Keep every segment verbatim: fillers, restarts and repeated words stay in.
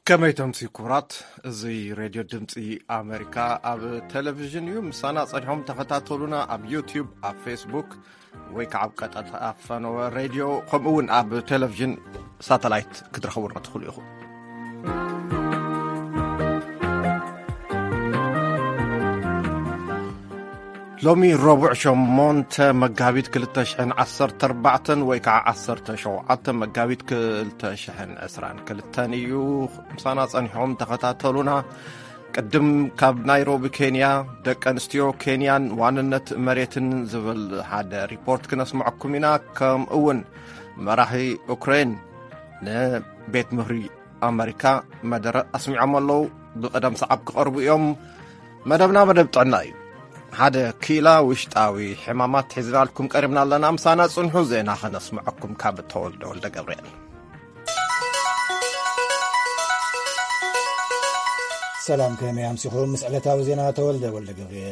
كما يتمسي كورات زي راديو دمسي أمريكا أب تلفزيون يوم سنة صنعهم تختاتلونا أب يوتيوب أب فيسبوك ويكعب قطعة أفنو راديو قمون أب تلفزيون ساتلايت كترخورنا تخلو يخو لومي ربع شمونت مقابيت كلتا شحن عصر تربعتن ويكع عصر تشوعات مقابيت كلتا شحن عسران كلتانيو مسانا صنحهم تختاتلونا قدم كاب نايروبي كينيا دك انستيو كينيان واننت مريتن زبل حدا ريبورت كنسمعكم هنا كم اون مراحي اوكرين لبيت مهري امريكا مدر اسمعهم الله بقدم صعب قربوا يوم مدبنا مدب طعناي هذا كيلا وشتاوي حمامات حزرالكم قربنا لنا مسانا صنحو زينا خنسمعكم كاب تولد ولد قبريل سلام كامي عمسيخون مسألة وزينا تولد ولد قبريل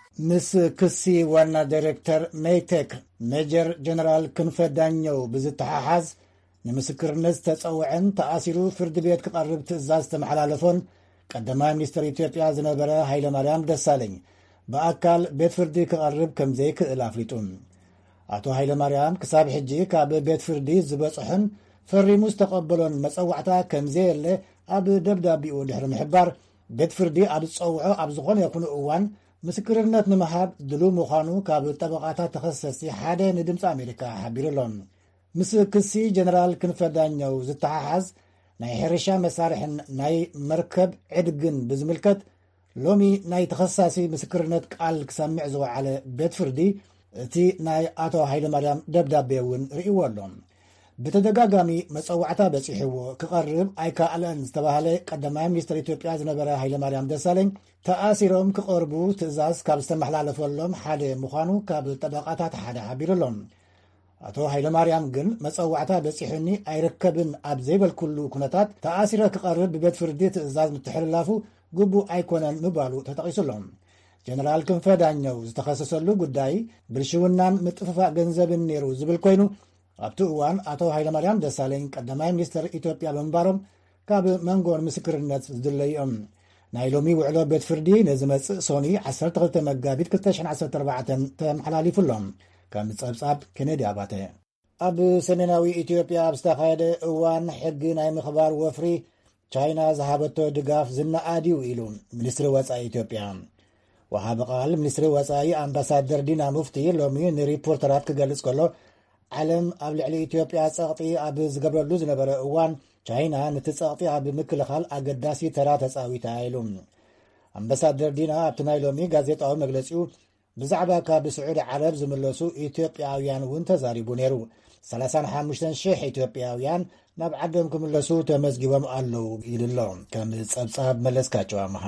مس كسي وانا ديريكتر ميتك ميجر جنرال كنفة دانيو بزت حاحز نمسكر نز تسوعن تأثيرو فرد بيت كقرب تزاز تمحلالفون قدما منستر إثيوبيا زنبرا هايلا مريم دسالين بأكال بيت فردي كقرب كم زيك الافريتون أتو هايلا مريم كساب حجي كاب بيت فردي زبصحن فري مستقبلون مسوعتا كم زي اللي أب دبدابيو دحر محبار بيت فردي أب تصوعو أب زغون يكون أوان مسكرنات نمحاب دلو مخانو كاب طبقاتا تخصصي حدا ندمس أمريكا حبيرلون مس كسي جنرال كنفدانيو زتحاحز ناي حرشا مسارحن ناي مركب عدقن بزملكت لومي ناي تخصصي مسكرنات قال كسمع زو على بيت فردي تي ناي أتو هايلا مريم دبدابيون رئيوالون بتدقاقامي مسوعتا بسيحيو كقرب ايكا الان استباهالي قدما منستر إثيوبيا زنبرا هايلا مريم دسالين تآسيروم كقربو تزاز كاب استمح لالفولهم حالي مخانو كاب طبقاتات حدا حبيرلون أتو هايلا مريم قن مسوعتا بسيحني ايركبن ابزيب الكلو كنتات تآسيرا كقرب ببيت فردي تزاز متحللافو قبو ايكونان مبالو تتقيسلهم جنرال كنفدانيو زتخصصلو قداي برشونان متففا ገንዘብን ኔሩ ዝብል ኮይኑ ኣብቲ እዋን አቶ ሃይለ ማርያም ደሳለኝ ቀዳማይ ሚኒስትር ኢትዮጵያ መንበሮም ካብ መንጎን ምስክርነት ዝድለይኦም ናይ ሎሚ ውዕሎ ቤት ፍርዲ ነዝመጽእ ሶኒ ዓሰርተ ክልተ መጋቢት ክልተ ሽሕን ዓሰርተ ኣርባዕተ ተመሓላሊፉሎም ከም ጸብጻብ ኬኔዲ ኣባተ ኣብ ሰሜናዊ ኢትዮጵያ ኣብ ዝተኻየደ እዋን ሕጊ ናይ ምኽባር ወፍሪ ቻይና ዝሃበቶ ድጋፍ ዝነኣድዩ ኢሉ ሚኒስትሪ ወጻኢ ኢትዮጵያ ወሃብ ቃል ሚኒስትሪ ወጻኢ ኣምባሳደር ዲና ሙፍቲ ሎሚ ንሪፖርተራት ክገልጽ ከሎ ዓለም ኣብ ልዕሊ ኢትዮጵያ ጸቕጢ ኣብ ዝገብረሉ ዝነበረ እዋን ቻይና ነቲ ጸቕጢ ኣብ ምክልኻል ኣገዳሲ ተራ ተጻዊታ ኢሉ ኣምባሳደር ዲና ኣብቲ ናይ ሎሚ ጋዜጣዊ መግለጺኡ ብዛዕባ ካብ ስዑድ ዓረብ ዝምለሱ ኢትዮጵያውያን እውን ተዛሪቡ ነይሩ ሰላሳ ወሓሙሽተ ሽሕ ኢትዮጵያውያን ናብ ዓዶም ክምለሱ ተመዝጊቦም ኣለዉ ኢሉሎ ከም ጸብጻብ መለስካቸው ኣምሃ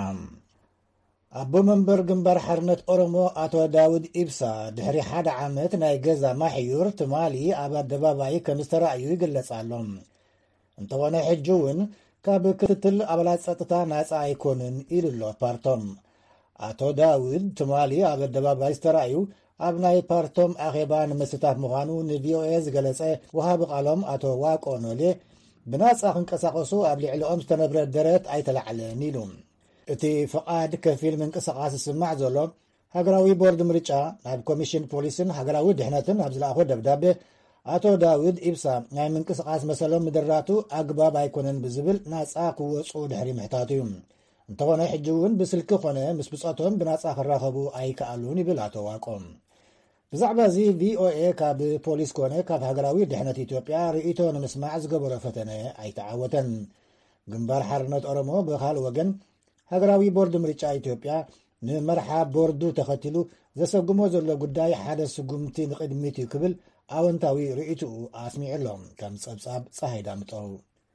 أبو منبر جنبر حرنت أورمو أتو داود إبسا دحري حد عامت ناي جزا محيور تمالي أبا دباباي كمستر أيو يقلس علوم انتوانا حجون كاب كتتل أبلات ستتا ناس آيكونن إلو اللو بارتوم أتو داود تمالي أبا دباباي ستر أيو أبناي بارتوم أخيبان مستاف مغانو نبيو إيز جلس وهابق علوم أتو واقونو لي بناس أخن كساقسو أبلي علوم ستنبرد درات أي تلعلى نيلوم እቲ فقاد كفيل من قصاص السماع زلو هاغراوي بورد مريچا ناب كوميشن بوليسن هاغراوي دهنتن ابزلاخو دبدابه አቶ ዳውድ ኢብሳ ናይ ምንቅስቃስ መሰሎም ምድራቱ አግባብ አይኮነን ብዝብል ናጻ ክወጹ ድሕሪ ምሕታቱ እንተኾነ ሕጂውን ብስልክ ኾነ ምስ ብጻቶም ብናጻ ክራኸቡ ኣይከኣሉን ይብል አቶ ዋቆም ብዛዕባ እዚ ቪኦኤ ካብ ፖሊስ ኮነ ካብ ሃገራዊ ድሕነት ኢትዮጵያ ርእይቶ ንምስማዕ ዝገበሮ ፈተነ ኣይተዓወተን ግንባር ሓርነት ኦሮሞ በኻል ወገን ሃገራዊ ቦርድ ምርጫ ኢትዮጵያ ንመርሓ ቦርዱ ተኸቲሉ ዘሰጉሞ ዘሎ ጉዳይ ሓደ ስጉምቲ ንቅድሚት ክብል ኣወንታዊ ርእይቱ ኣስሚዕሎም ከም ጸብጻብ ፀሃይዳ ምጠው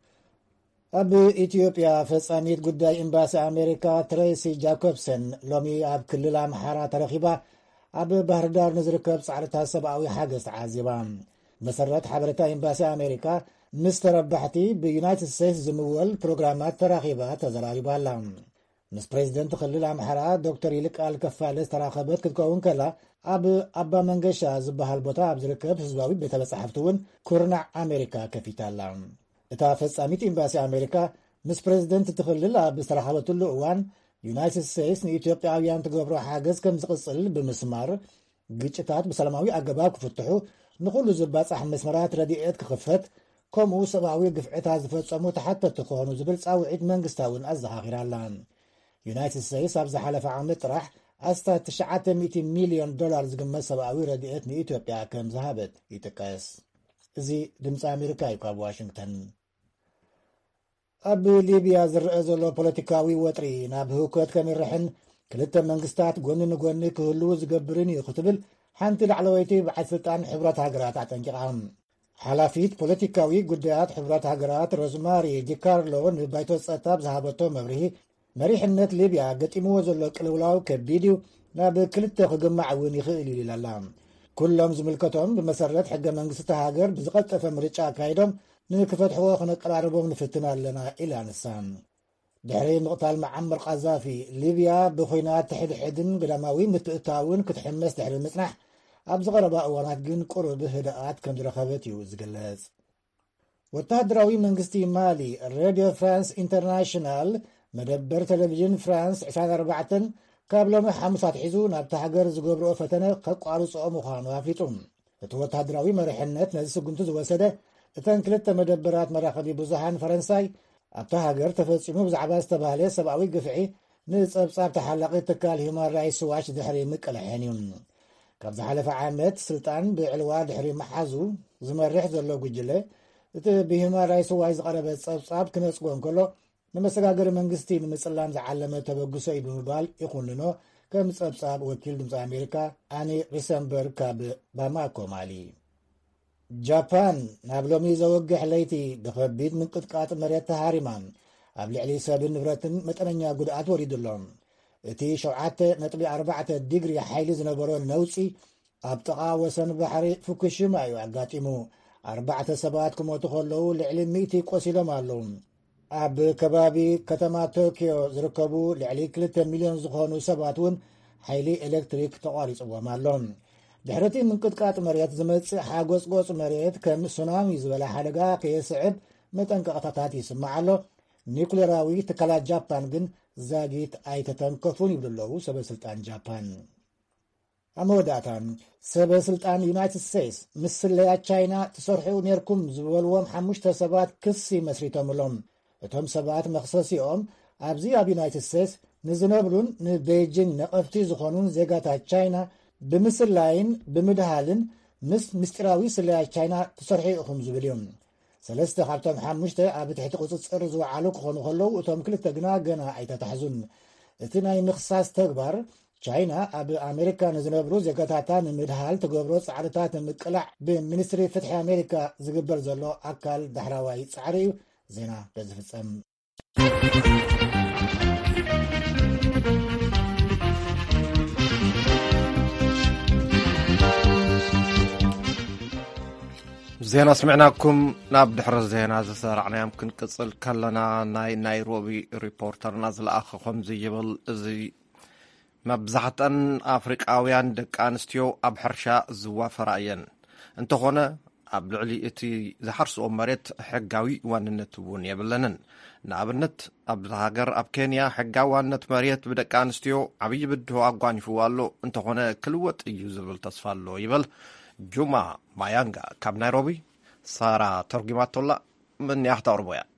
ኣብ ኢትዮጵያ ፈጻሚት ጉዳይ ኤምባሲ ኣሜሪካ ትሬሲ ጃኮብሰን ሎሚ ኣብ ክልል ኣምሓራ ተረኺባ ኣብ ባህር ዳር ንዝርከብ ጻዕርታት ሰብኣዊ ሓገዝ ተዓዚባ መሰረት ሓበሬታ ኤምባሲ ኣሜሪካ ምስ ተረባሕቲ ብዩናይትድ ስቴትስ ዝምወል ፕሮግራማት ተራኺባ ተዘራሪባላ ምስ ፕሬዚደንት ክልል ኣምሓራ ዶክተር ይልቃል ከፋለ ዝተራኸበት ክትከውን ከላ ኣብ ኣባ መንገሻ ዝበሃል ቦታ ኣብ ዝርከብ ህዝባዊ ቤተ መጻሕፍቲ እውን ኩርናዕ ኣሜሪካ ከፊታላ እታ ፈጻሚት ኤምባሲ ኣሜሪካ ምስ ፕሬዚደንት ትኽልል ኣብ ዝተረኸበትሉ እዋን ዩናይትድ ስቴትስ ንኢትዮጵያውያን ትገብሮ ሓገዝ ከም ዝቕፅል ብምስማር ግጭታት ብሰላማዊ ኣገባብ ክፍትሑ ንኹሉ ዝባጻሕ መስመራት ረድኤት ክኽፈት ከምኡ ሰብኣዊ ግፍዕታት ዝፈጸሙ ተሓተቲ ክኾኑ ዝብል ጻውዒት መንግስታውን ኣዘኻኺራላ። ዩናይትድ ስቴትስ ኣብ ዝሓለፈ ዓመት ጥራሕ ኣስታት ትሽዓተ ሚእቲ ሚልዮን ዶላር ዝግመት ሰብኣዊ ረድኤት ንኢትዮጵያ ከም ዝሃበት ይጥቀስ። እዚ ድምፂ ኣሜሪካ እዩ ካብ ዋሽንግተን። ኣብ ሊብያ ዝርአ ዘሎ ፖለቲካዊ ወጥሪ ናብ ህውከት ከመርሕን ክልተ መንግስታት ጎኒ ንጎኒ ክህልው ዝገብርን እዩ ክትብል ሓንቲ ላዕለወይቲ በዓል ስልጣን ሕብረት ሃገራት ኣጠንቂቓ። ሓላፊት ፖለቲካዊ ጉዳያት ሕብረት ሃገራት ሮዝማሪ ዲካርሎ ንባይቶ ፀጥታ ብዝሃበቶ መብርሂ መሪሕነት ሊብያ ገጢምዎ ዘሎ ቅልውላው ከቢድ እዩ፣ ናብ ክልተ ክግማዕ እውን ይኽእል እዩ ኢላላ። ኩሎም ዝምልከቶም ብመሰረት ሕገ መንግስቲ ሃገር ብዝቐልጠፈ ምርጫ ኣካይዶም ንክፈትሕዎ ክነቀራርቦም ንፍትን ኣለና ኢላ ንሳ። ድሕሪ ምቕታል መዓመር ቃዛፊ ሊብያ ብኹናት ትሕድሕድን ገዳማዊ ምትእታውን ክትሕመስ ድሕሪ ምጽናሕ ኣብ ዝቐረባ እዋናት ግን ቁሩብ ህድኣት ከም ዝረኸበት እዩ ዝግለጽ። ወተሃደራዊ መንግስቲ ማሊ ሬድዮ ፍራንስ ኢንተርናሽናል መደበር ቴሌቭዥን ፍራንስ ዒስራን ኣርባዕተን ካብ ሎሚ ሓሙሳት ሒዙ ናብቲ ሃገር ዝገብርኦ ፈተነ ከቋርፅኦ ምዃኑ ኣፍሊጡ። እቲ ወተሃደራዊ መሪሕነት ነዚ ስጉምቲ ዝወሰደ እተን ክልተ መደበራት መራኸቢ ብዙሃን ፈረንሳይ ኣብታ ሃገር ተፈጺሙ ብዛዕባ ዝተባህለ ሰብኣዊ ግፍዒ ንጸብጻብ ተሓላቒ ትካል ሂውማን ራይትስ ዋች ድሕሪ ምቅልሐን እዩ። ካብ ዝሓለፈ ዓመት ስልጣን ብዕልዋ ድሕሪ መሓዙ ዝመርሕ ዘሎ ጉጅለ እቲ ብሂውማን ራይትስ ዋች ዝቐረበ ጸብጻብ ክነጽጎ እንከሎ ንመሰጋገሪ መንግስቲ ንምጽላም ዝዓለመ ተበግሶ እዩ ብምባል ይኹንኖ፣ ከም ጸብጻብ ወኪል ድምፂ ኣሜሪካ ኣኒ ሪሰንበርግ ካብ ባማኮ ማሊ። ጃፓን ናብ ሎሚ ዘወግሕ ለይቲ ብከቢድ ምንቅጥቃጥ መሬት ተሃሪማ ኣብ ልዕሊ ሰብን ንብረትን መጠነኛ ጉድኣት ወሪዱሎም። እቲ ሸውዓተ ነጥቢ ኣርባዕተ ዲግሪ ሓይሊ ዝነበሮ ነውፂ ኣብ ጥቓ ወሰን ባሕሪ ፉኩሽማ እዩ ኣጋጢሙ። ኣርባዕተ ሰባት ክሞቱ ከለዉ ልዕሊ ሚእቲ ቆሲሎም ኣለዉ። ኣብ ከባቢ ከተማ ቶኪዮ ዝርከቡ ልዕሊ ክልተ ሚልዮን ዝኾኑ ሰባት እውን ሓይሊ ኤሌክትሪክ ተቋሪፅዎም ኣሎ። ድሕረቲ ምንቅጥቃጥ መሬት ዝመጽእ ሓጎጽጎጽ መሬት ከም ሱናሚ ዝበለ ሓደጋ ከየስዕብ መጠንቀቕታታት ይስማዕ ኣሎ። ኒኩሌራዊ ትካላት ጃፓን ግን ዛጊት ኣይተተንከፉን ይብሉ ኣለዉ ሰበስልጣን ጃፓን። ኣብ መወዳእታ ሰበስልጣን ዩናይትድ ስቴትስ ምስ ስለያት ቻይና ትሰርሑ ነርኩም ዝበልዎም ሓሙሽተ ሰባት ክሲ መስሪቶምሎም። እቶም ሰባት መኽሰሲኦም ኣብዚ ኣብ ዩናይትድ ስቴትስ ንዝነብሩን ንቤይጂንግ ነቐፍቲ ዝኾኑን ዜጋታት ቻይና ብምስላይን ብምድሃልን ምስ ምስጢራዊ ስለያት ቻይና ትሰርሑ ኢኹም ዝብል እዮም። ሰለስተ ካብቶም ሓሙሽተ ኣብ ትሕቲ ቁፅፅር ዝወዓሉ ክኾኑ ከለዉ እቶም ክልተ ግና ገና ኣይተታሕዙን። እቲ ናይ ምኽሳስ ተግባር ቻይና ኣብ ኣሜሪካ ንዝነብሩ ዜጋታታ ንምድሃል ትገብሮ ፃዕርታት ንምቅላዕ ብሚኒስትሪ ፍትሒ ኣሜሪካ ዝግበር ዘሎ ኣካል ዳሕራዋይ ፃዕሪ እዩ። ዜና በዝፍጸም ዜና ስምዕናኩም። ናብ ድሕሪ ዜና ዝሰራዕናዮም ክንቅጽል ከለና ናይ ናይሮቢ ሪፖርተርና ዝለኣኸ ከምዚ ይብል እዚ መብዛሕትአን ኣፍሪቃውያን ደቂ ኣንስትዮ ኣብ ሕርሻ ዝዋፈራ እየን። እንተኾነ ኣብ ልዕሊ እቲ ዝሓርስኦ መሬት ሕጋዊ ዋንነት እውን የብለንን። ንኣብነት ኣብ ሃገር ኣብ ኬንያ ሕጋዊ ዋንነት መሬት ብደቂ ኣንስትዮ ዓብዪ ብድሆ ኣጓኒፍዎ ኣሎ። እንተኾነ ክልወጥ እዩ ዝብል ተስፋ ኣሎ ይብል ጁማ ማያንጋ ካብ ናይሮቢ። ሳራ ተርጊማቶላ ምን ያህታውርቦ እያ።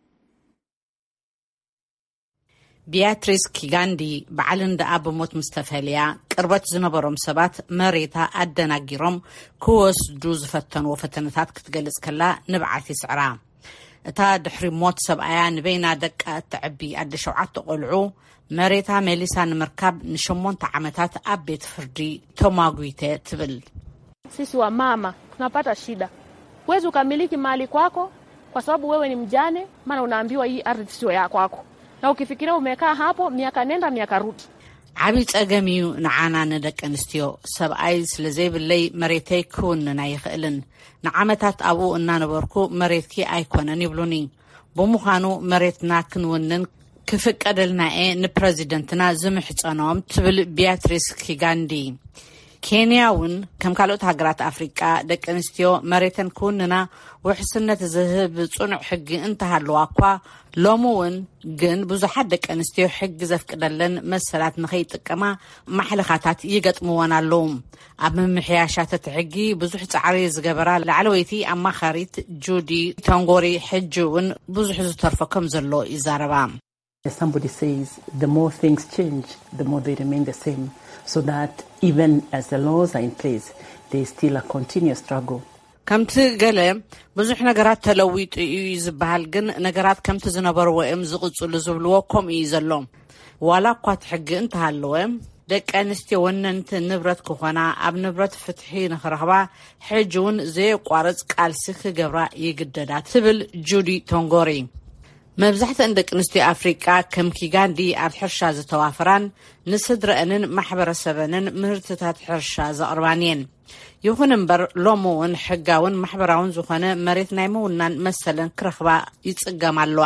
ቢያትሪስ ኪጋንዲ በዓልን ደኣ ብሞት ምስ ተፈልያ ቅርበት ዝነበሮም ሰባት መሬታ ኣደናጊሮም ክወስዱ ዝፈተንዎ ፈተነታት ክትገልጽ ከላ ንብዓት ይስዕራ። እታ ድሕሪ ሞት ሰብኣያ ንበይና ደቃ እትዕቢ ኣደ ሸውዓተ ቆልዑ መሬታ ሜሊሳ ንምርካብ ንሸሞንተ ዓመታት ኣብ ቤት ፍርዲ ተማጉይተ ትብል። Sisi wa mama tunapata shida. Huwezi ukamiliki mali kwako kwa sababu wewe ni mjane, maana unaambiwa hii ardhi sio ya kwako. Na ukifikiria umekaa hapo miaka nenda miaka rudi. ዓቢ ጸገም እዩ ንዓና ንደቂ ኣንስትዮ። ሰብኣይ ስለ ዘይብለይ መሬተይ ክውንን ኣይኽእልን። ንዓመታት ኣብኡ እናነበርኩ መሬትኪ ኣይኮነን ይብሉኒ። ብምዃኑ መሬትና ክንውንን ክፍቀደልና እ ንፕረዚደንትና ዝምሕፀኖም ትብል ቢያትሪስ ኪጋንዲ። ኬንያውን ከም ካልኦት ሃገራት ኣፍሪቃ ደቂ ኣንስትዮ መሬተን ክውንና ውሕስነት ዝህብ ጽኑዕ ሕጊ እንተሃለዋ እኳ ሎሚ እውን ግን ብዙሓት ደቂ ኣንስትዮ ሕጊ ዘፍቅደለን መሰላት ንኸይጥቀማ ማሕለኻታት ይገጥምወን ኣለዉ። ኣብ ምምሕያሻት እቲ ሕጊ ብዙሕ ፃዕሪ ዝገበራ ላዕለወይቲ ኣማኻሪት ጁዲ ቶንጎሪ ሕጂ እውን ብዙሕ ዝተርፈ ከም ዘሎ ይዛረባ። Somebody says the more things change, the more they remain the same. So that even as the laws are in place, there is still a continuous struggle. ከምቲ ገለ ብዙሕ ነገራት ተለዊጡ እዩ ዝበሃል ግን ነገራት ከምቲ ዝነበርዎ እዮም ዝቕፅሉ ዝብልዎ ከምኡ እዩ ዘሎ። ዋላ እኳ እቲ ሕጊ እንተሃለወ ደቂ ኣንስትዮ ወነንቲ ንብረት ክኾና ኣብ ንብረት ፍትሒ ንኽረኽባ ሕጂ እውን ዘየቋርፅ ቃልሲ ክገብራ ይግደዳ ትብል ጁዲ ቶንጎሪ። መብዛሕትአን ደቂ ኣንስትዮ ኣፍሪቃ ከም ኪጋንዲ ኣብ ሕርሻ ዝተዋፈራን ንስድረአንን ማሕበረሰበንን ምህርትታት ሕርሻ ዘቕርባን እየን። ይኹን እምበር ሎሚ እውን ሕጋውን ማሕበራውን ዝኾነ መሬት ናይ ምውናን መሰለን ክረኽባ ይጽገማ ኣለዋ።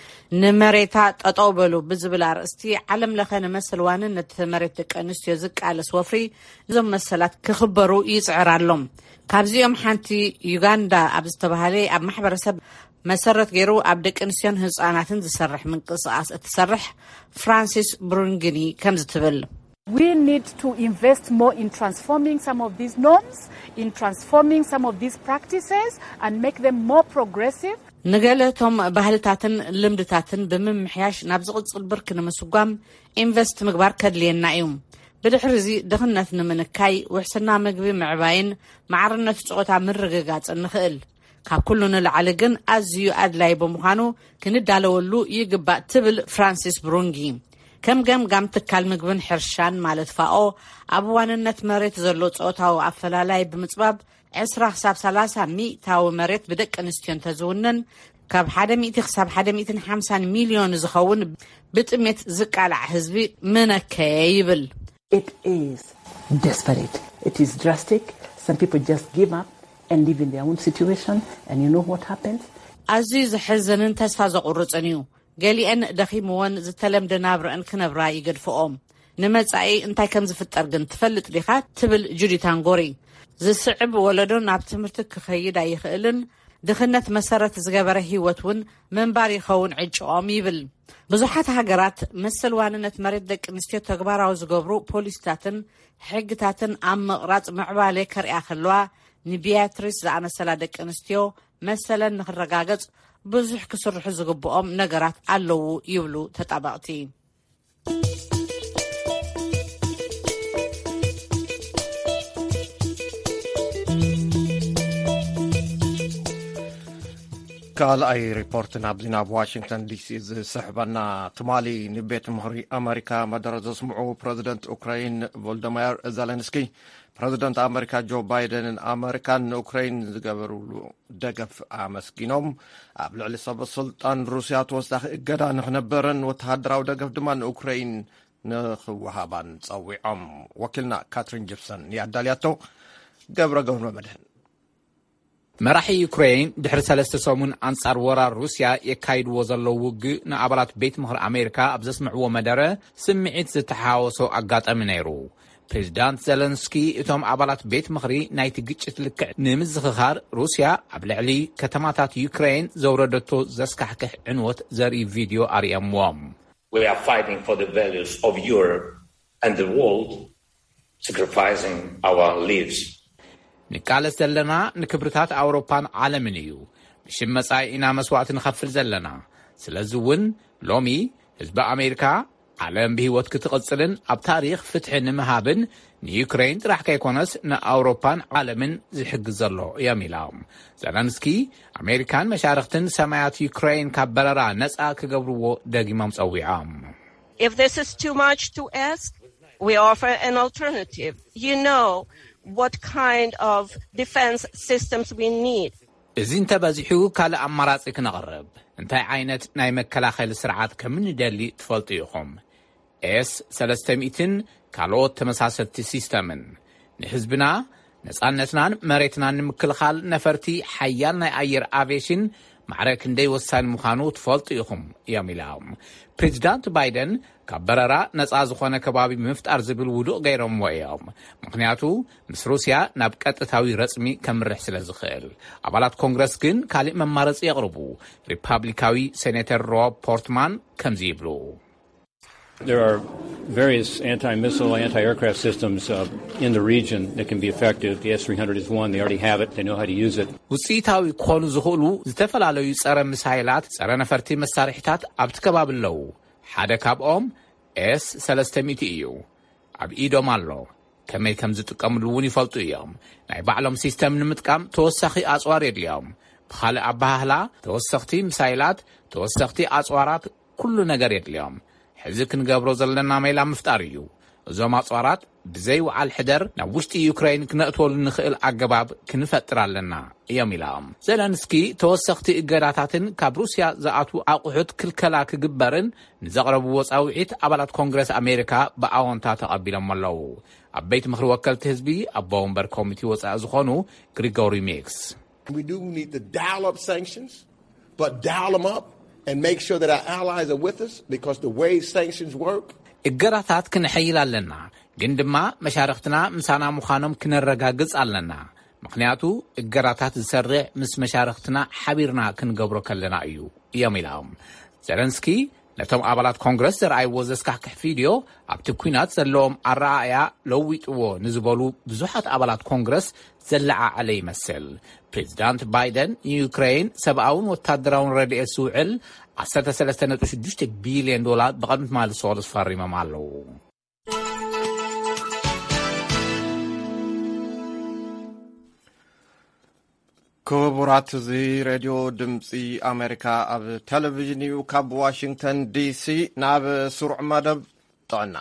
ንመሬታ ጠጠው በሉ ብዝብል ኣርእስቲ ዓለም ለኸ ንመሰልዋንን ነቲ መሬት ደቂ ኣንስትዮ ዝቃለስ ወፍሪ እዞም መሰላት ክኽበሩ ይጽዕር ኣሎም። ካብዚኦም ሓንቲ ዩጋንዳ ኣብ ዝተባሃለ ኣብ ማሕበረሰብ መሰረት ገይሩ ኣብ ደቂ ኣንስትዮን ህፃናትን ዝሰርሕ ምንቅስቓስ እትሰርሕ ፍራንሲስ ብሩንግኒ ከም ዝትብል We need to invest more in transforming some of these norms, in transforming some of these practices and make them more progressive. ንገለቶም ባህልታትን ልምድታትን ብምምሕያሽ ናብ ዝቕፅል ብርክ ንምስጓም ኢንቨስት ምግባር ከድልየና እዩ። ብድሕሪ እዚ ድኽነት ንምንካይ ውሕስና ምግቢ ምዕባይን ማዕርነት ጾታ ምርግጋጽን ንኽእል ካብ ኩሉ ንላዕሊ ግን ኣዝዩ ኣድላይ ብምዃኑ ክንዳለወሉ ይግባእ ትብል ፍራንሲስ ብሩንጊ። ከም ገምጋም ትካል ምግብን ሕርሻን ማለት ፋኦ ኣብ ዋንነት መሬት ዘሎ ጾታዊ ኣፈላላይ ብምጽባብ عشرة ክሳብ ሰላሳ ሚእታዊ መሬት ብደቂ ኣንስትዮ እንተዝውነን ካብ ሓደ ሚእቲ ክሳብ ሓደ ሚእትን ሓምሳን ሚልዮን ዝኸውን ብጥሜት ዝቃልዕ ህዝቢ ምነከየ ይብል። It is desperate. It is drastic. Some people just give up and live in their own situation and you know what happens? ኣዝዩ ዝሕዝንን ተስፋ ዘቑርፅን እዩ። ገሊአን ደኺምዎን ዝተለምደ ናብረአን ክነብራ ይገድፍኦም። ንመጻኢ እንታይ ከም ዝፍጠር ግን ትፈልጥ ዲኻ ትብል ጁዲ ቶንጎሪ። ዝስዕብ ወለዶ ናብ ትምህርቲ ክኸይድ ኣይኽእልን ድኽነት መሰረት ዝገበረ ህይወት እውን መንባር ይኸውን ዕጭኦም ይብል። ብዙሓት ሃገራት መሰል ዋንነት መሬት ደቂ ኣንስትዮ ተግባራዊ ዝገብሩ ፖሊስታትን ሕግታትን ኣብ ምቕራጽ ምዕባለ ከርእያ ከለዋ ንቢያትሪስ ዝኣመሰላ ደቂ ኣንስትዮ መሰለን ንኽረጋገጽ ብዙሕ ክስርሑ ዝግብኦም ነገራት ኣለዉ ይብሉ ተጣበቕቲ። ካልኣይ ሪፖርት ናብዚ ናብ ዋሽንግተን ዲሲ ዝስሕበና ትማሊ ንቤት ምኽሪ ኣሜሪካ መደረ ዘስምዑ ፕረዚደንት ኡክራይን ቮልዶማር ዘለንስኪ ፕረዚደንት ኣሜሪካ ጆ ባይደንን ኣሜሪካን ንኡክራይን ዝገበርሉ ደገፍ ኣመስጊኖም ኣብ ልዕሊ ሰበስልጣን ሩስያ ተወሳኺ እገዳ ንኽነበረን ወተሃደራዊ ደገፍ ድማ ንኡክራይን ንኽወሃባን ፀዊዖም። ወኪልና ካትሪን ጂፕሰን ያዳልያቶ ገብረ ገብረ መድህን መራሒ ዩክሬን ድሕሪ ሰለስተ ሰሙን አንጻር ወራር ሩስያ የካይድዎ ዘለው ውግእ ንኣባላት ቤት ምኽሪ ኣሜሪካ ኣብ ዘስምዕዎ መደረ ስምዒት ዝተሓዋወሶ ኣጋጣሚ ነይሩ። ፕሬዚዳንት ዘለንስኪ እቶም ኣባላት ቤት ምኽሪ ናይቲ ግጭት ልክዕ ንምዝኽኻር ሩስያ ኣብ ልዕሊ ከተማታት ዩክሬን ዘውረደቶ ዘስካሕክሕ ዕንወት ዘርኢ ቪድዮ ኣርአምዎም። We are fighting for the values of Europe and the world, sacrificing our lives. ንቃለስ ዘለና ንክብርታት ኣውሮፓን ዓለምን እዩ። ብሽም መጻኢ ኢና መስዋዕቲ ንኸፍል ዘለና። ስለዚ እውን ሎሚ ህዝቢ ኣሜሪካ ዓለም ብህይወት ክትቕጽልን ኣብ ታሪኽ ፍትሒ ንምሃብን ንዩክሬን ጥራሕ ከይኮነስ ንኣውሮፓን ዓለምን ዝሕግዝ ዘሎ እዮም ኢሎም። ዘለንስኪ ኣሜሪካን መሻርክትን ሰማያት ዩክሬን ካብ በረራ ነጻ ክገብርዎ ደጊሞም ፀዊዖም። If this is too much to ask, we offer an alternative. You know what kind of defense systems we need. እዚ እንተበዚሑ ካልእ ኣማራጺ ክነቕርብ እንታይ ዓይነት ናይ መከላኸሊ ስርዓት ከም እንደሊ ትፈልጡ ኢኹም። ኤስ ሰለስተ ሚእትን ካልኦት ተመሳሰልቲ ሲስተምን ንህዝብና ነጻነትናን መሬትናን ንምክልኻል ነፈርቲ ሓያል ናይ ኣየር ኣቪዬሽን معرك ندي وسان مخانو تفلطيهم ياميلاهم بريزيدنت بايدن كبررا نصا زخونه كبابي مفتار زبل ودو غيرهم وياهم مخنياتو مس روسيا ناب قطتاوي رسمي كمرح سلازخيل ابالات كونغرس كن كالي ممارص يقربو ريبابليكاوي سيناتور روب بورتمان كمزيبلو. There are various anti-missile, anti-aircraft systems uh, in the region that can be effective. The S three hundred is one. They already have it. They know how to use it. ውጽኢታዊ ኮኑ ዝኽእሉ ዝተፈላለዩ ጸረ ሚሳይላት ጸረ ነፈርቲ መሳርሒታት ኣብቲ ከባቢ ኣለዉ ሓደ ካብኦም ኤስ ሰለስተ ሚእቲ እዩ ኣብ ኢዶም ኣሎ ከመይ ከም ዝጥቀምሉ እውን ይፈልጡ እዮም ናይ ባዕሎም ሲስተም ንምጥቃም ተወሳኺ ኣጽዋር የድልዮም ብኻልእ ኣባህላ ተወሰኽቲ ሚሳይላት ተወሰኽቲ ኣጽዋራት ኩሉ ነገር የድልዮም ሕዚ ክንገብሮ ዘለና ሜላ ምፍጣር እዩ እዞም ኣጽዋራት ብዘይ ወዓል ሕደር ናብ ውሽጢ ዩክሬን ክነእትወሉ ንኽእል ኣገባብ ክንፈጥር ኣለና እዮም ኢሎም ዘለንስኪ ተወሰኽቲ እገዳታትን ካብ ሩስያ ዝኣቱ ኣቑሑት ክልከላ ክግበርን ንዘቕረብዎ ጻውዒት ኣባላት ኮንግረስ ኣሜሪካ ብኣዎንታ ተቐቢሎም ኣለዉ ኣብ ቤት ምክሪ ወከልቲ ህዝቢ ኣቦ ወንበር ኮሚቴ ወጻኢ ዝኾኑ ግሪጎሪ ሚክስ We do need to dial up sanctions, but dial them up and make sure that our allies are with us because the way sanctions work እገራታት ክንሐይል ኣለና ግን ድማ መሻርክትና ምሳና ምዃኖም ክነረጋግጽ ኣለና ምክንያቱ እገራታት ዝሰርዕ ምስ መሻርክትና ሓቢርና ክንገብሮ ከለና እዩ እዮም ኢሎም ዘለንስኪ ነቶም ኣባላት ኮንግረስ ዝረኣይዎ ዘስካሕክሕ ቪድዮ ኣብቲ ኩናት ዘለዎም ኣረኣእያ ለዊጥዎ ንዝበሉ ብዙሓት ኣባላት ኮንግረስ ዘለዓዓለ ይመስል ፕሬዚዳንት ባይደን ዩክሬን ሰብኣውን ወታደራውን ረድኤት ዝውዕል ዓሰርተ ሰለስተ ነጥቢ ሽዱሽተ ቢልዮን ዶላር ብቐድሚት ማለት ሰሉስ ፈሪሞም ኣለዉ ክቡራት እዚ ሬድዮ ድምፂ ኣሜሪካ ኣብ ቴሌቪዥን እዩ ካብ ዋሽንግተን ዲሲ ናብ ስሩዕ መደብ ጥዕና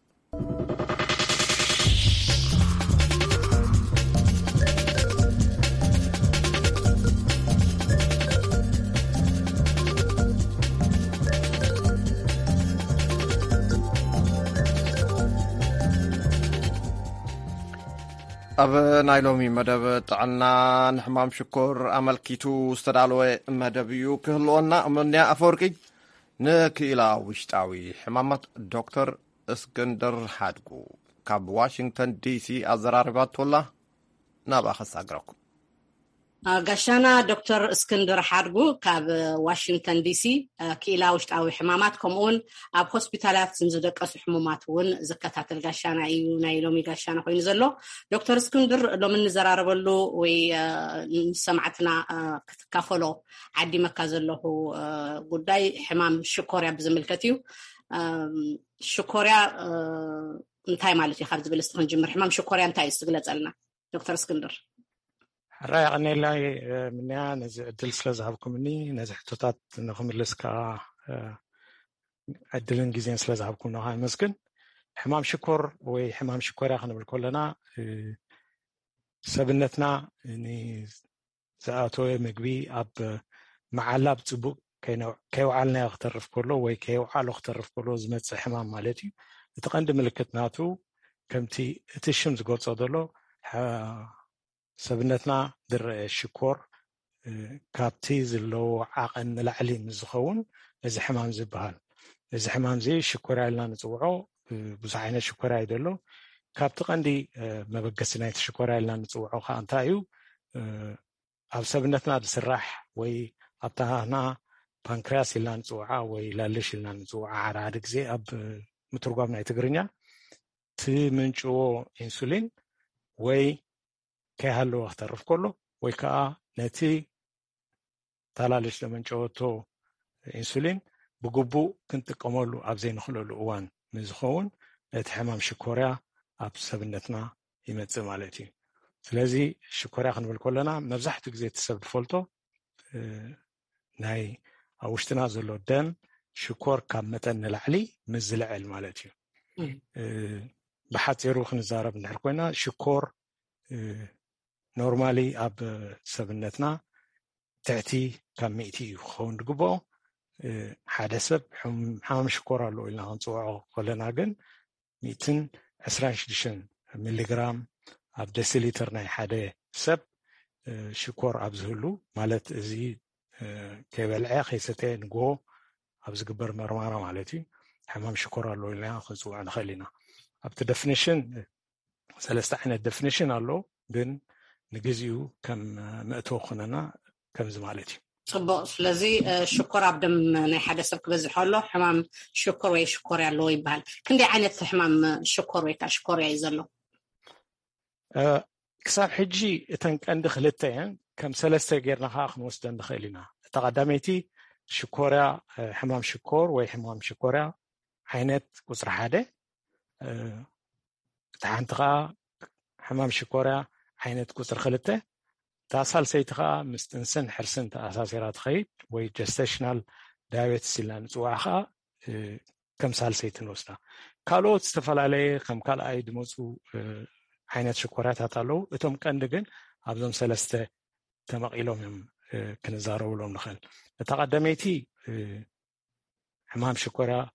ኣብ ናይ ሎሚ መደብ ጥዕና ንሕማም ሽኮር ኣመልኪቱ ዝተዳለወ መደብ እዩ ክህልወና እምንያ ኣፈወርቂ ንክኢላ ውሽጣዊ ሕማማት ዶክተር እስክንድር ሓድጉ ካብ ዋሽንግተን ዲሲ ኣዘራሪባቶላ ናብ ኣኸሳግረኩም ጋሻና ዶክተር እስክንድር ሓድጉ ካብ ዋሽንግተን ዲሲ ክኢላ ውሽጣዊ ሕማማት ከምኡውን ኣብ ሆስፒታላት ዝደቀሱ ሕሙማት እውን ዝከታተል ጋሻና እዩ ናይ ሎሚ ጋሻና ኮይኑ ዘሎ ዶክተር እስክንድር ሎሚ ንዘራረበሉ ወይ ሰማዕትና ክትካፈሎ ዓዲመካ ዘለኹ ጉዳይ ሕማም ሽኮርያ ብዝምልከት እዩ ሽኮርያ እንታይ ማለት እዩ ካብ ዝብል እስቲ ክንጅምር ሕማም ሽኮርያ እንታይ እዩ ዝግለጸልና ዶክተር እስክንድር رأي أني لا مني نزع دلس لزهبكمني نزع حتات نخملس كا عدلن جزين سلزهبكم هاي مسكن حمام شكر وحمام شكر يا خنا بالكلنا سبنتنا يعني زاتوي مقبي أب معلب تبوك كينو كيو علنا يخترف كله وكيو على يخترف كله زمت حمام مالتي تقدم ملكتناتو كمتي تشمز قلت صدلو سبنتنا در شكور كابتي زلو عقن العلي مزخون إذا حمام زبهان إذا حمام زي شكور علنا نتوعو بزعينا شكور عيدلو كابت قندي ما بقسنا شكور علنا نتوعو خانتايو أب سبنتنا بسرح وي أبتهنا بانكرياس اللي نتوعا وي لالش اللي نتوعا عرادك زي أب مترقامنا يتقرنيا تمنشو إنسولين وي كهلو اخترف كله ويكا نتي تلالش لمن جوتو انسولين بقبو كنت قمولو ابزين خلولو اوان مزخون لتحمام شكوريا اب سبنتنا يمص مالتي ስለዚህ ሽኮርያ ክንብል ከለና መብዛሕትኡ ግዜ ተሰብ ፈልቶ ናይ አውሽትና ዘሎ ደም ሽኮር ካብ መጠን ንላዕሊ ምዝልዕል ማለት እዩ ብሓፂሩ ክንዛረብ እንድሕር ኮይና ሽኮር نورمالي أب سبنتنا تأتي كميتي خون جبو حدث حام شكورا له إلى هنصوعه قلنا جن ميتين عشرين دشن مليغرام أب دسيليتر ناي حدا سب شكور أبزهلو مالت زي كبلعه خيسته نغو ابز جبر مرمارة مالتي حمام شكر الله إلنا خصو عن خلينا أبت definition ثلاثة عنا definition الله بين نجزيو كم مأتوخنا كم زمالتي صبوا سلزي شكر عبد من حدث كبز حله حمام شكر ويشكر الله يبال كندي عينت حمام شكر ويكشكر يزلو أه كساب حجي تنك عند خلتين كم ثلاثة غيرنا خاخ نوستن دخلينا تقدمتي شكورا حمام شكور وي حمام شكورا عينت قصر حاده أه تعنتقا حمام شكورا عينت قصر خلته تاسال سيتقا مستنسن حرسن تاساسيرات خيط وي جستيشنال داويت سيلان صواخا أه كم سال سيتن وسنا كالوت استفلالي كم كال اي دمصو أه عينت شكورات هاتالو اتم كندغن ابزم ثلاثه تمقيلهم كنزارو لهم نخل تقدميتي حمام شكورا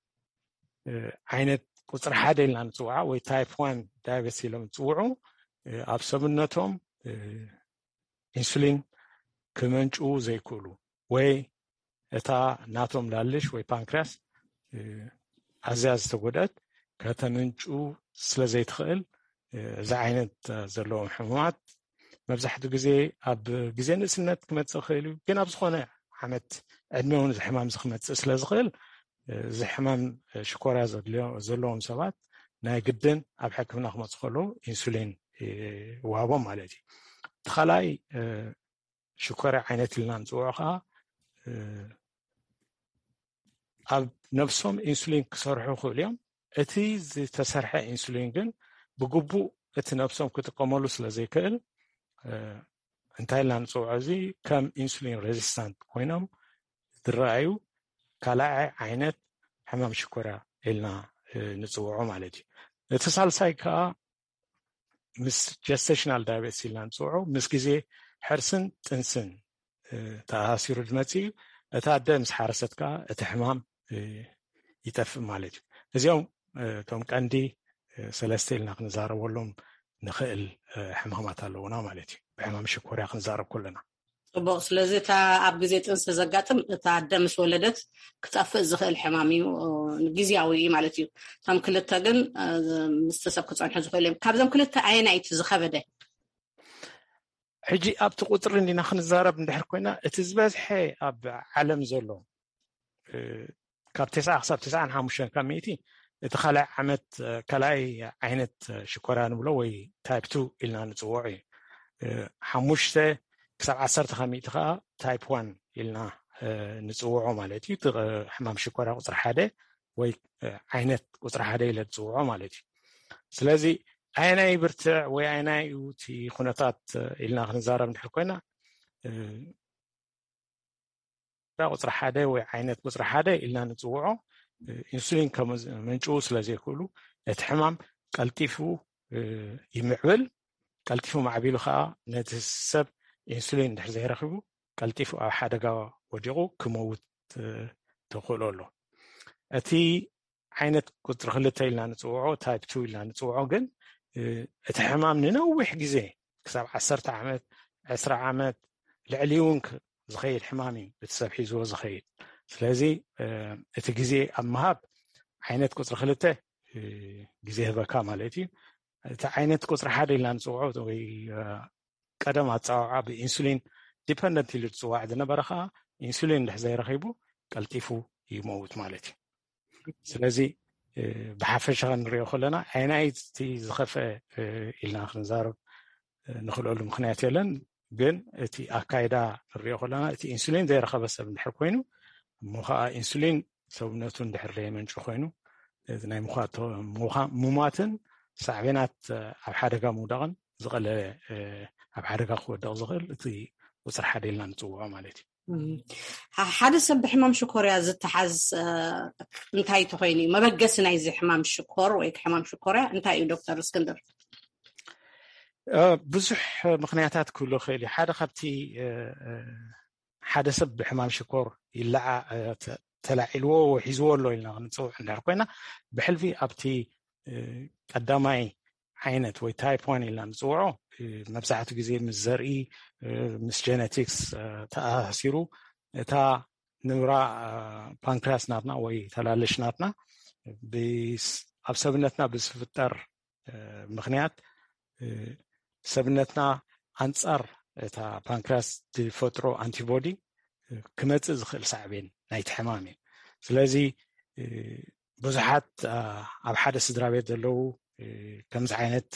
عينت قصر حدا لان صوعه وي تايب واحد دايبس لهم صوعو ابسبنتهم انسولين كمنچو زيكولو وي اتا ناتوم لالش وي بانكراس ازاز تغدت كتمنچو سلازي تخيل ذا عينت زلوم حمات مبزحت جزء أب جزء نسنت كم تسخيلو كنا بسخونة حمت أدمون زحمام زخمت سلا زخيل زحمام شكورة زلوا زلوم سبات نا جدا أب حكمنا خمس تسخلو إنسولين وهو مالتي تخلاي شكورة عينت لنا نزوعها أب نفسهم إنسولين كسرحوا خليهم أتي تسرح إنسولين جن بجبو أتنفسهم كتقاملوا سلا زي كل انتهي لان صوعزي كم انسولين ريزيستانت كوينهم درعيو كلا عينت حمام شكورا إلنا نصوعو مالتي اتصال سايكا مس جستيشنال دايبيتس إلنا نصوعو مس كزي حرسن تنسن تأثير دمتي اتعدى مس حارستكا اتحمام يتف مالتي اليوم توم كاندي سلستيلنا نزارو ولهم نخيل حمامات اللونا مالتي بحمام شكورا خنزارب كلنا طب سلازي تا اب غزي تنس زغاتم تا دمس ولدت كتاف زخيل حمامي غزياوي مالتي تام كلتا كن مستسب كصنح زخيل كابزم كلتا عينايت زخبده حجي اب تقطر لنا خنزارب ندحر كوينا اتزباز حي اب عالم زلو كاب تسعة حساب تسعة حامشن كميتي تخلع عمت كلاي عينت شكوران ولوي تايب اثنين إلنا نتوعي حموشته كسب عصرت خميتها تايب واحد إلنا نتوعه مالتي حمام شكورا قصر حدا وي عينت قصر حدا إلى نتوعه مالتي سلازي عيناي برتع وي عيناي وتي خنطات إلنا خنزارة من حكونا قصر حدا وي عينت قصر حدا إلنا نتوعه إنسولين كمنشو سلازي كله اتحمام قلتيفو يمعول قلتيفو معبيلو خا نتسب إنسولين زي رخبو قلتيفو أو حدقا وجيغو كموت تقولولو أتي عينت قطر خلتها إلا نتوعو تايب اثنين إلا نتوعو قن اتحمام ننوح جزي كساب عسرت عامات عسر عامات لعليونك زخيل حمامي بتساب حيزو زخيل سلازي اتجزي أمهاب عينت قصر خلته جزيه بكا مالتي عينت قصر حدا اللي نصوعه وي قدم اتصاوع بانسولين ديبندنت اللي تصوع عندنا برخه انسولين لحزي رخيبو قلتيفو يموت مالتي سلازي بحفش غنريو خلنا عينايتي زخفه إلنا خنزارب نخلو له مخنيات يلن بين اتي اكايدا نريو خلنا اتي انسولين زي رخبه سبب حكوينو مخا انسولين سونتون دحر من خوينو اذا مخات مخا مماتن صعبينات اب حدقه مودغن زقل اب حدقه خو دغ زقل تي وصر حدا لنا نصوعو مالتي حادث بحمام شكوريا زتحز انتاي تخيني ما بقس نايز حمام شكور ويك حمام شكوريا انتاي دكتور اسكندر بزح مقنياتات كله خيلي حدا خبتي حادث بحمام شكور يلع تلعلو وحيزو له إلنا نصوح ندار كوينا بحلفي أبتي قدامي ዓይነት ወይ ታይፕ ዋን ኢልና ንፅውዖ መብዛሕትኡ ግዜ ምስ ዘርኢ ምስ ጀነቲክስ ተኣሲሩ እታ ንብራ ፓንክሪያስ ናትና ወይ ተላለሽ ናትና ኣብ ሰብነትና ብዝፍጠር ምክንያት ሰብነትና አንጻር እታ ፓንክሪያስ ዝፈጥሮ አንቲቦዲ ክመጽእ ዝኽእል ሳዕቤን ናይቲ ሕማም እዩ ስለዚ ብዙሓት ኣብ ሓደ ስድራ ቤት ዘለዉ ከምዚ ዓይነት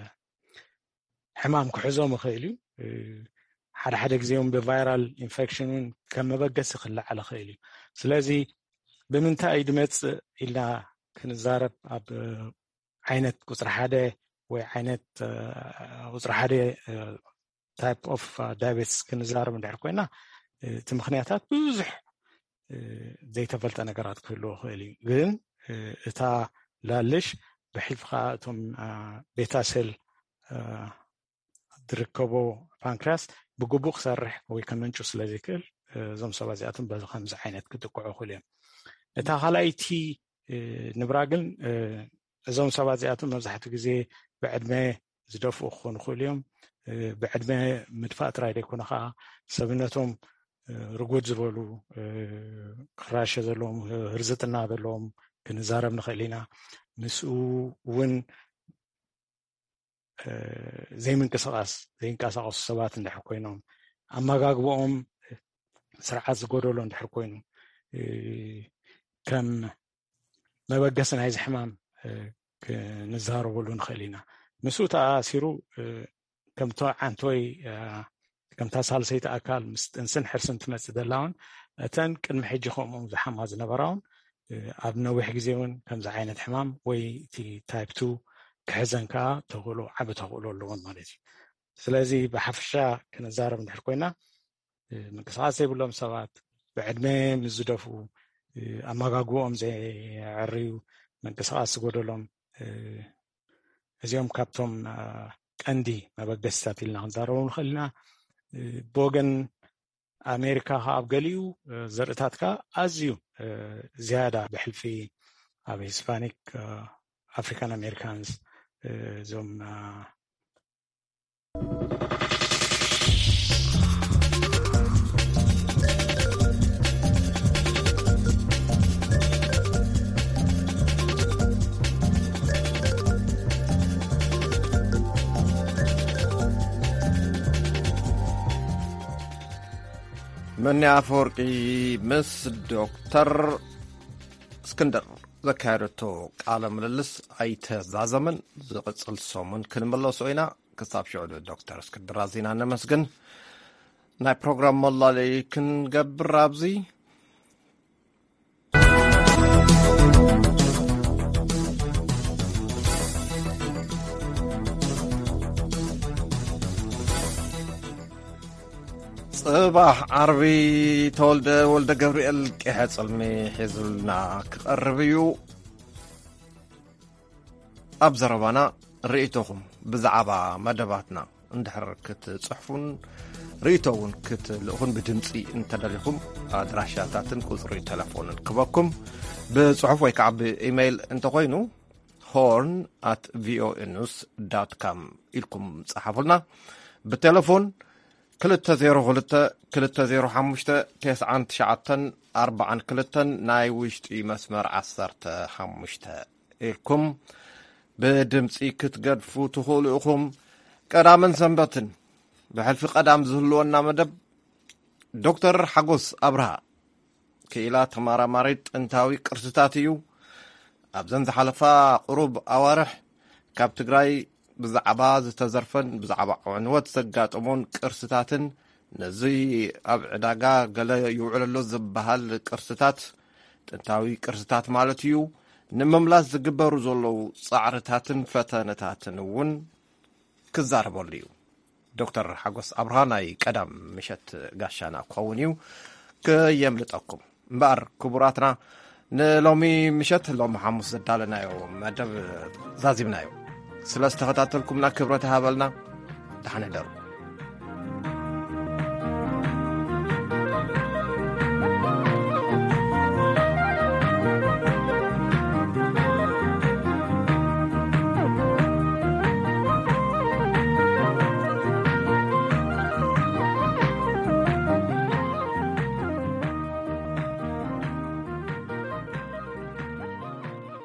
ሕማም ክሕዞም ይኽእል እዩ ሓደ ሓደ ግዜ እውን ብቫይራል ኢንፌክሽንን ከም መበገሲ ክለዓል ይኽእል እዩ ስለዚ ብምንታይ እዩ ድመጽእ ኢልና ክንዛረብ ኣብ ዓይነት ቁፅሪ ሓደ ወይ ዓይነት ቁፅሪ ሓደ ታይፕ ኦፍ ዳያቤትስ ክንዛረብ እንድሕር ኮይና እቲ ምክንያታት ብዙሕ ዘይተፈልጠ ነገራት ክህልዎ ይኽእል እዩ ግን እታ ላለሽ ብሕልፍካ እቶም ቤታ ሴል ዝርከቦ ፓንክሪያስ ብግቡእ ክሰርሕ ወይ ከመንጩ ስለዘይክእል እዞም ሰባት እዚኣቶም በዚ ከምዚ ዓይነት ክጥቅዑ ይኽእሉ እዮም እታ ካልኣይቲ ንብራ ግን እዞም ሰባት እዚኣቶም መብዛሕትኡ ግዜ ብዕድመ ዝደፍኡ ክኾኑ ይኽእሉ እዮም ብዕድመ ምድፋእ ጥራይ ደይኮነ ከዓ ሰብነቶም ርጉድ ዝበሉ ክራሸ ዘለዎም ህርዝጥና ዘለዎም ክንዛረብ ንኽእል ኢና ምስኡ እውን ዘይምንቅስቃስ ዘይንቀሳቀሱ ሰባት እንድሕር ኮይኖም ኣመጋግቦኦም ስርዓት ዝጎደሎ እንድሕር ኮይኑ ከም መበገሲ ናይዚ ሕማም ክንዛረበሉ ንኽእል ኢና ምስኡ ተኣሲሩ ከምቶ ዓንቶይ ከምታ ሳልሰይቲ ኣካል ምስ ጥንስን ሕርስን ትመጽእ ዘላውን እተን ቅድሚ ሕጂ ከምኦም ዝሓማ ዝነበራውን ኣብ ነዊሕ ግዜ እውን ከምዚ ዓይነት ሕማም ወይ እቲ ታይፕ ቱ ክሕዘን ከዓ ተኽእሎ ዓብ ተኽእሎ ኣለዎን ማለት እዩ ስለዚ ብሓፈሻ ክንዛረብ እንድሕር ኮይና ምንቅስቃስ ዘይብሎም ሰባት ብዕድመ ምስ ዝደፍኡ ኣመጋግቦኦም ዘይዕርዩ ምንቅስቃስ ዝጎደሎም እዚኦም ካብቶም ቀንዲ መበገስታት ኢልና ክንዛረቦም ንኽእል ኢና ብወገን ኣሜሪካ ከዓ ኣብ ገሊኡ ዘርእታትካ ኣዝዩ ዝያዳ ብሕልፊ ኣብ ሂስፓኒክ ኣፍሪካን ኣሜሪካንስ እዞም مني أفورقي مس دكتور اسكندر زكايرتو قال مللس أيت زازمن زقصل سومن كنملو سوينا كتاب شعور دكتور اسكندر رازينا نمسجن ناي بروجرام والله ليكن قبل رابزي صباح عربي تولد ولد جبريل كحد صلمي حزلنا كقربيو أبزربانا رئيتهم بزعبا مدباتنا عند حركة صحفون رئيتون كت لأخون بدمسي انت لليكم دراشاتاتن كوزري تلفون كبكم بصحف ويكعب إيميل انت قوينو horn at voanews dot com إلكم صحفلنا بالتلفون كلتا زيرو غلطة كلتا زيرو حموشتا تسعان تشعطن أربعان كلتن ناي وشتي مسمر عصرتا حموشتا إلكم بدمسي كتقدفو تخولئكم قدامن سنبتن بحلف قدام زهلونا مدب دكتور حقوس أبرها كإلا تمارا ماريت انتاوي كرستاتيو أبزن زحلفا قروب أوارح كاب تقراي بزعبا زتزرفن بزعبا عنوات سقات أمون كرستاتن نزي أبعداقا قال يوعل اللو زبهال كرستات تنتاوي كرستات مالتيو نمملاس زقبرو زولو صعرتاتن فتانتاتن ون كزاربو ليو دكتور حقوس أبرهاناي قدام مشت قاشانا قوانيو كيملتأكم مبار كبراتنا نلومي مشت لوم حموس زدالنايو مدب زازيبنايو سلاستخداتلكم نا كبرتها بالنا دحنا دارو